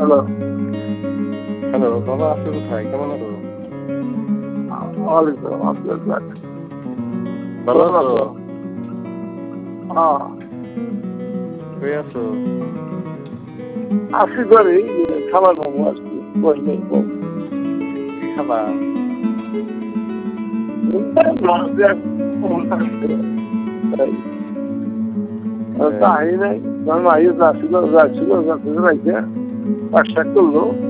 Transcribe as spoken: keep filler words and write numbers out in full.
Hello hello বাবা, আছো কোথায়? কেমন আছো? ওয়ালাইকুম আসসালাম। ভালো আছো? হ্যাঁ কই আছো? আসি করি খাবার বাবু আসছি বই নেই কি খাবা? তাই নাই কারণ আইয়ে যাচ্ছিল যাচ্ছিল যাচ্ছিল রাইতে পাঁচ শাক করলো